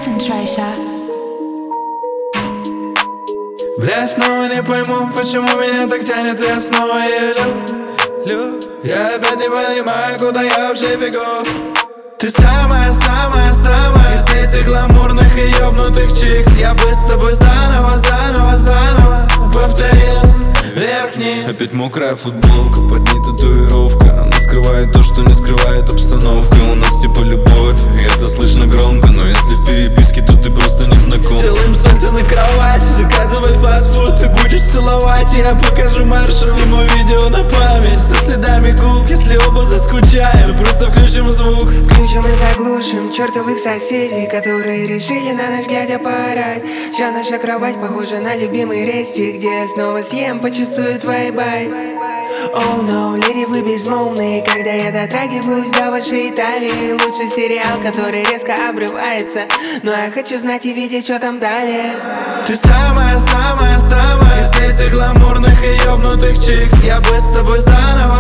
Concentrator. Бля, снова не пойму, почему меня так тянет, я снова ее люблю. Я опять не понимаю, куда я вообще бегу. Ты самая-самая-самая из этих гламурных и ёбнутых чикс. Я бы с тобой заново повторил вверх-вниз. Опять мокрая футболка, под ней татуировка. Она скрывает то, что не скрывает обстановка. У нас типа любовь, и это слышно громко. Но если в переписке, то ты просто не знаком. Делаем сальто на кровати, заказывай фастфуд. Ты будешь целовать, я покажу маршрут. Сниму видео на память со следами губ. Если оба заскучаем, то просто включим звук. Включим и заглушим чертовых соседей, которые решили на ночь глядя поорать. Вся наша кровать похожа на любимый рестик, где я снова съем почувствую твои байт. Oh no, леди, вы безмолвные, когда я дотрагиваюсь до вашей талии. Лучший сериал, который резко обрывается, но я хочу знать и видеть, что там далее. Ты самая-самая-самая из этих гламурных и ёбнутых чикс. Я бы с тобой заново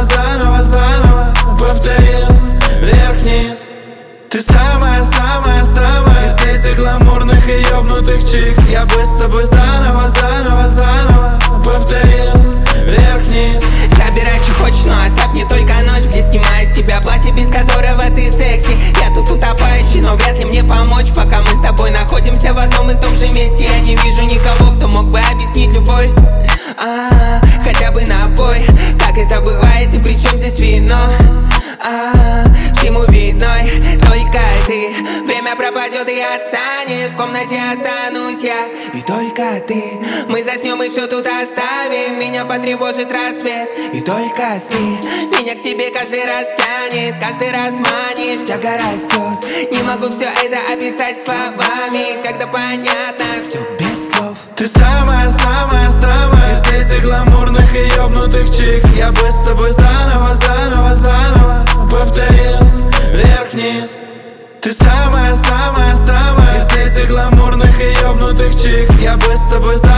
повторил вверх-вниз. Ты самая-самая-самая из этих гламурных и ёбнутых чикс. Я бы с тобой заново повторил вверх-вниз. Забирай, что хочешь, но оставь мне только ночь, где снимаю с тебя платье, без которого ты секси. Я тут утопающий, но вряд ли мне помочь, пока мы с тобой находимся в одном и том же месте. Я не вижу никого, кто мог бы объяснить любовь. Хотя бы напой, как это бывает, и при чем здесь вино? Всему виной только ты. Время пропадет и отстанет, в комнате останусь я и только ты. Мы заснем и все тут оставим, меня потревожит рассвет и только сны. Меня к тебе каждый раз тянет, каждый раз манишь, тяга растет. Не могу все это описать словами, когда понятно все без слов. Ты самая-самая-самая из этих гламурных и ёбнутых чикс. Я бы с тобой заново повторил вверх-вниз. Ты самая-самая-самая из этих гламурных и ёбнутых чикс. Я бы с тобой